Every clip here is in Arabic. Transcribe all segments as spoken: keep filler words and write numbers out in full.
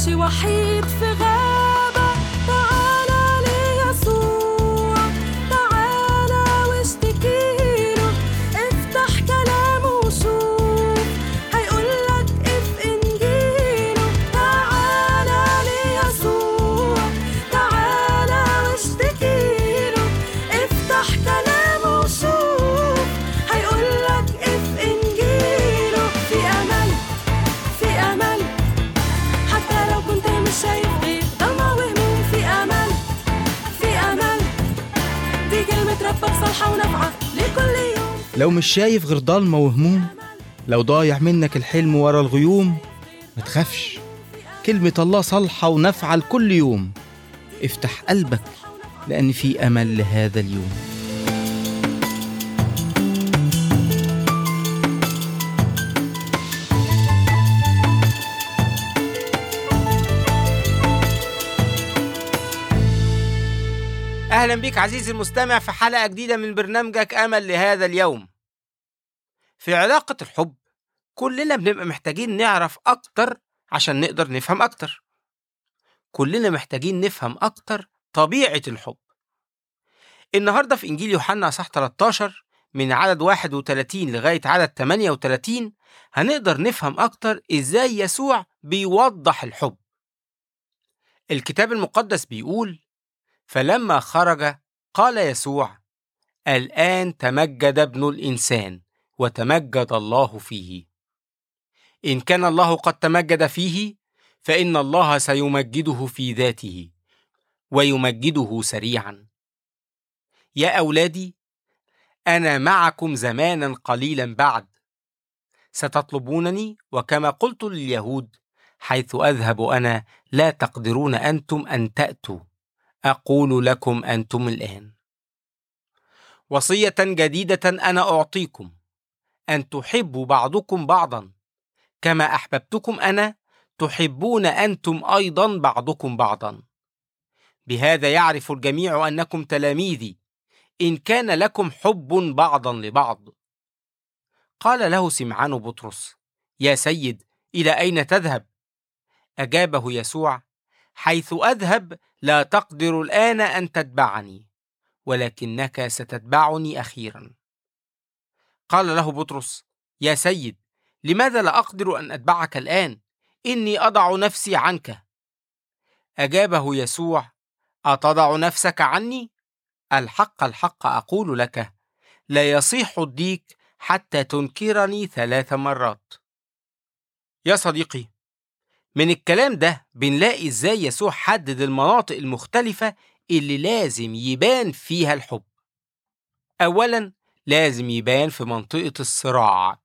ماشي وحيد في غابة، تعالى ليسوع، تعالى واشتكيله، افتح كلامه وشوف، هيقولك اف انجيله. تعالى ليسوع، تعالى واشتكيله، افتح كلامه وشوف، هيقولك اف انجيله. في امل، في امل، حتى لو كنت مش شايف غير ضلمة وهموم. في امل، في امل، دي كلمة ربك صالحة ونافعة لكل يوم. لو مش شايف غير ضلمة وهموم، لو ضايع منك الحلم ورا الغيوم، ما تخافش، كلمة الله صالحة ونافعة لكل يوم. افتح قلبك لأن في أمل لهذا اليوم. أهلا بك عزيزي المستمع في حلقة جديدة من برنامجك أمل لهذا اليوم. في علاقة الحب كلنا بنبقى محتاجين نعرف أكتر عشان نقدر نفهم أكتر. كلنا محتاجين نفهم أكتر طبيعة الحب. النهاردة في إنجيل يوحنا أصحاح ثلاثة عشر من عدد واحد وثلاثين لغاية عدد ثمانية وثلاثين هنقدر نفهم أكتر إزاي يسوع بيوضح الحب. الكتاب المقدس بيقول: فلما خرج قال يسوع: الآن تمجد ابن الإنسان وتمجد الله فيه. إن كان الله قد تمجد فيه، فإن الله سيمجده في ذاته ويمجده سريعا. يا أولادي، أنا معكم زمانا قليلا بعد، ستطلبونني، وكما قلت لليهود: حيث أذهب أنا لا تقدرون أنتم أن تأتوا، أقول لكم أنتم الآن. وصية جديدة أنا أعطيكم، أن تحبوا بعضكم بعضا، كما أحببتكم أنا تحبون أنتم أيضا بعضكم بعضا. بهذا يعرف الجميع أنكم تلاميذي، إن كان لكم حب بعضا لبعض. قال له سمعان بطرس: يا سيد، إلى أين تذهب؟ أجابه يسوع: حيث أذهب لا تقدر الآن أن تتبعني، ولكنك ستتبعني أخيرا. قال له بطرس: يا سيد، لماذا لا أقدر أن أتبعك الآن؟ إني أضع نفسي عنك. أجابه يسوع: أتضع نفسك عني؟ الحق الحق أقول لك، لا يصيح الديك حتى تنكرني ثلاث مرات. يا صديقي، من الكلام ده بنلاقي إزاي يسوع حدد المناطق المختلفة اللي لازم يبان فيها الحب. أولاً، لازم يبان في منطقة الصراع.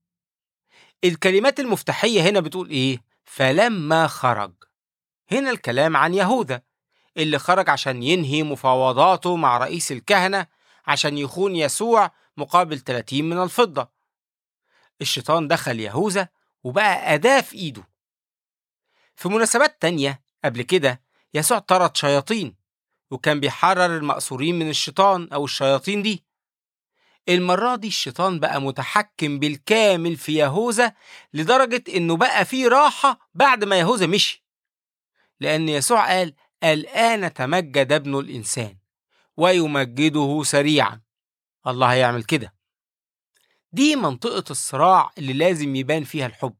الكلمات المفتاحية هنا بتقول إيه؟ فلما خرج. هنا الكلام عن يهوذا اللي خرج عشان ينهي مفاوضاته مع رئيس الكهنة عشان يخون يسوع مقابل ثلاثين من الفضة. الشيطان دخل يهوذا وبقى أداة في إيده. في مناسبات تانية قبل كده يسوع طرد شياطين وكان بيحرر المأسورين من الشيطان أو الشياطين دي. المرة دي الشيطان بقى متحكم بالكامل في يهوذا لدرجة إنه بقى فيه راحة بعد ما يهوذا مشي، لأن يسوع قال: الآن تمجد ابن الإنسان ويمجده سريعا. الله هيعمل كده. دي منطقة الصراع اللي لازم يبان فيها الحب.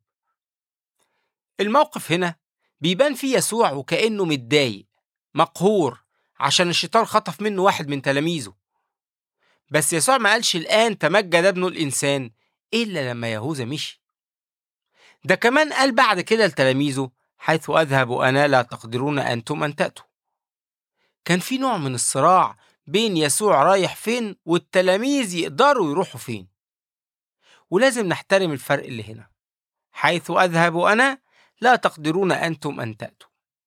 الموقف هنا بيبان فيه يسوع وكأنه متضايق مقهور عشان الشيطان خطف منه واحد من تلاميذه. بس يسوع ما قالش الآن تمجد ابن الإنسان إلا لما يهوذا مشي. ده كمان قال بعد كده لتلاميذه: حيث أذهب أنا لا تقدرون أنتم أن تأتوا. كان في نوع من الصراع بين يسوع رايح فين والتلاميذ يقدروا يروحوا فين. ولازم نحترم الفرق اللي هنا. حيث أذهب أنا لا تقدرون أنتم أن تأتوا.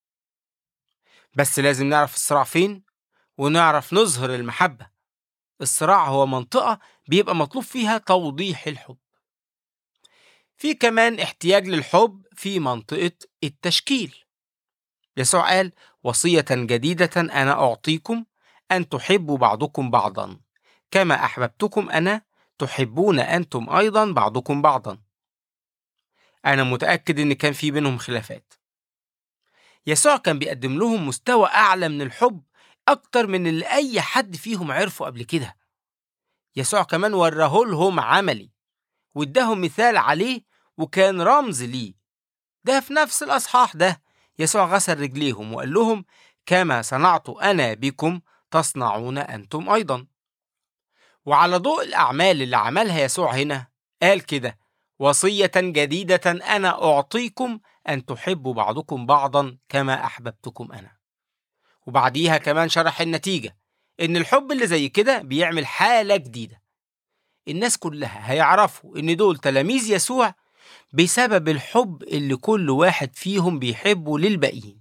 بس لازم نعرف الصراع فين ونعرف نظهر المحبة. الصراع هو منطقة بيبقى مطلوب فيها توضيح الحب. في كمان احتياج للحب في منطقة التشكيل. يسوع قال: وصية جديدة أنا أعطيكم، أن تحبوا بعضكم بعضا، كما أحببتكم أنا تحبون أنتم أيضا بعضكم بعضا. أنا متأكد إن كان في بينهم خلافات. يسوع كان بيقدم لهم مستوى أعلى من الحب أكتر من اللي أي حد فيهم عرفه قبل كده. يسوع كمان وراه لهم عملي واداهم مثال عليه وكان رمز ليه. ده في نفس الأصحاح ده يسوع غسل رجليهم وقال لهم: كما صنعت أنا بكم تصنعون أنتم أيضا. وعلى ضوء الأعمال اللي عملها يسوع هنا قال كده: وصية جديدة أنا أعطيكم أن تحبوا بعضكم بعضا كما أحببتكم أنا. وبعديها كمان شرح النتيجة، إن الحب اللي زي كده بيعمل حالة جديدة. الناس كلها هيعرفوا إن دول تلاميذ يسوع بسبب الحب اللي كل واحد فيهم بيحبه للباقيين.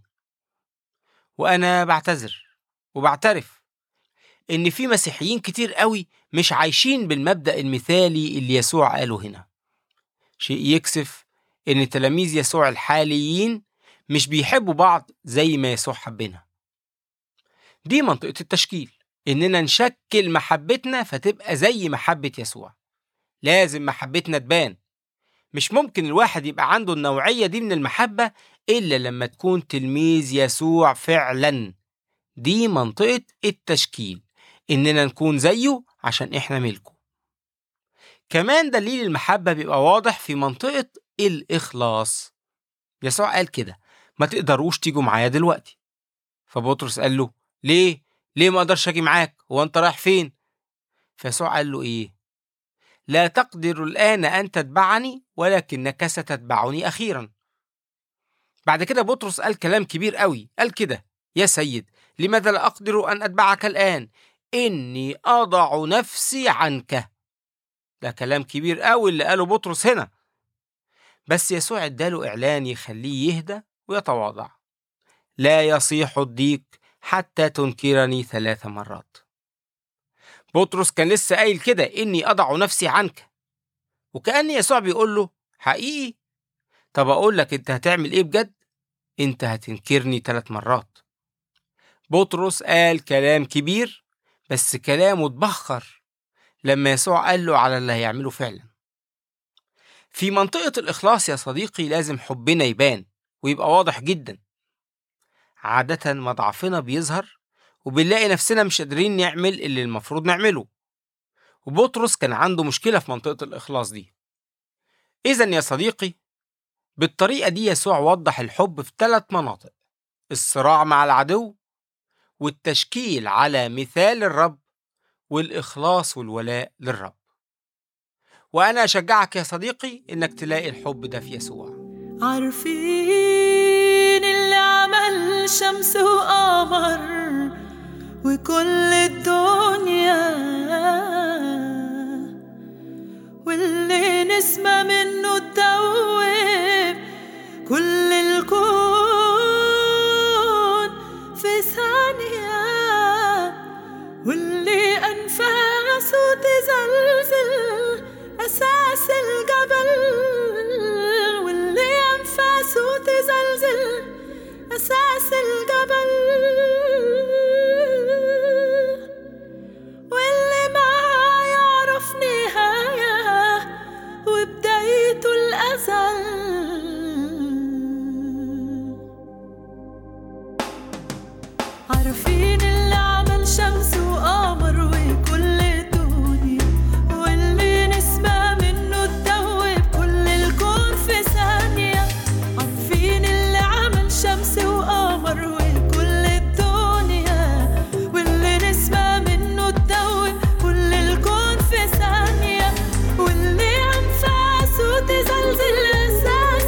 وأنا بعتذر وبعترف إن في مسيحيين كتير قوي مش عايشين بالمبدأ المثالي اللي يسوع قاله هنا. شيء يكسف إن تلاميذ يسوع الحاليين مش بيحبوا بعض زي ما يسوع حبنا. دي منطقة التشكيل، إننا نشكل محبتنا فتبقى زي محبة يسوع. لازم محبتنا تبان. مش ممكن الواحد يبقى عنده النوعية دي من المحبة إلا لما تكون تلميذ يسوع فعلا. دي منطقة التشكيل، إننا نكون زيه عشان إحنا ملكه. كمان دليل المحبة بيبقى واضح في منطقة الإخلاص. يسوع قال كده: ما تقدروش تيجوا معايا دلوقتي. فبطرس قال له: ليه؟ ليه ما أقدرش أجي معاك؟ هو أنت رايح فين؟ فيسوع قال له إيه؟ لا تقدر الآن أن تتبعني ولكنك ستتبعني أخيرا. بعد كده بطرس قال كلام كبير قوي، قال كده: يا سيد، لماذا لا أقدر أن أتبعك الآن؟ إني أضع نفسي عنك. ده كلام كبير قوي اللي قاله بطرس هنا. بس يسوع اداله إعلان يخليه يهدى ويتواضع: لا يصيح الديك حتى تنكرني ثلاث مرات. بطرس كان لسه قايل كده: إني أضع نفسي عنك، وكأن يسوع بيقول له: حقيقي؟ طب أقول لك أنت هتعمل إيه بجد؟ أنت هتنكرني ثلاث مرات. بطرس قال كلام كبير، بس كلامه اتبخر لما يسوع قال له على اللي هيعمله فعلا. في منطقة الإخلاص يا صديقي لازم حبنا يبان ويبقى واضح جدا. عادة مضعفنا بيظهر وبنلاقي نفسنا مش قادرين نعمل اللي المفروض نعمله. وبطرس كان عنده مشكلة في منطقة الإخلاص دي. إذن يا صديقي، بالطريقة دي يسوع وضح الحب في ثلاث مناطق: الصراع مع العدو، والتشكيل على مثال الرب، والإخلاص والولاء للرب. وأنا أشجعك يا صديقي إنك تلاقي الحب ده في يسوع. عارفين اللي عمل شمس وقمر وكل الدنيا، واللي نسمة منه تدوب كل الكون في ثانية، واللي أنفاسه تزلزل أساس الجبل، واللي أنفاسه تزلزل أساس الجبل، واللي ما يعرف نهاية وبدايته الأزل. عارفين اللي عمل شمس وقمر وكل الدنيا، واللي نسمة منه تدوب كل الكون في ثانية. عارفين اللي عمل شمس وقمر وكل الدنيا، واللي نسمة منه تدوب كل الكون في ثانية، واللي أنفاسه تزلزل أساس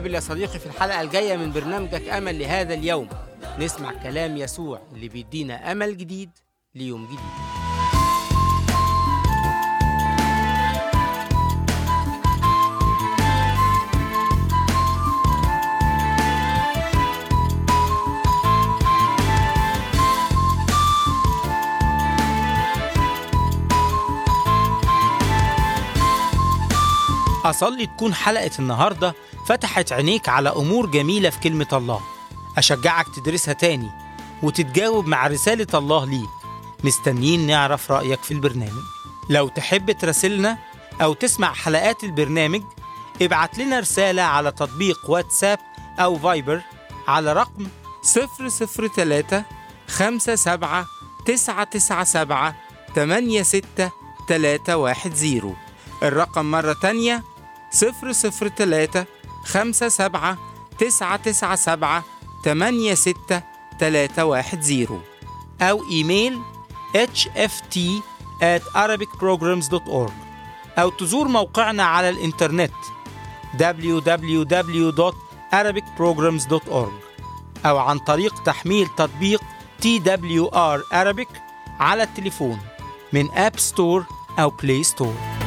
نتقابل يا صديقي في الحلقة الجاية من برنامجك أمل لهذا اليوم، نسمع كلام يسوع اللي بيدينا أمل جديد ليوم جديد. أصلي تكون حلقة النهاردة فتحت عينيك على أمور جميلة في كلمة الله. أشجعك تدرسها تاني وتتجاوب مع رسالة الله ليك. مستنيين نعرف رأيك في البرنامج. لو تحب تراسلنا أو تسمع حلقات البرنامج، ابعت لنا رسالة على تطبيق واتساب أو فايبر على رقم صفر صفر ثلاثة خمسة سبعة تسعة تسعة سبعة ثمانية ستة ثلاثة واحد صفر. الرقم مرة تانية صفر صفر ثلاثة خمسة سبعة تسعة تسعة سبعة ثمانية ستة ثلاثة واحد صفر، أو إيميل إتش إف تي آت أرابيك بروجرامز دوت أورج، أو تزور موقعنا على الإنترنت دبليو دبليو دبليو دوت أرابيك بروجرامز دوت أورج، أو عن طريق تحميل تطبيق تي دبليو آر Arabic على التليفون من آب ستور أو بلاي ستور.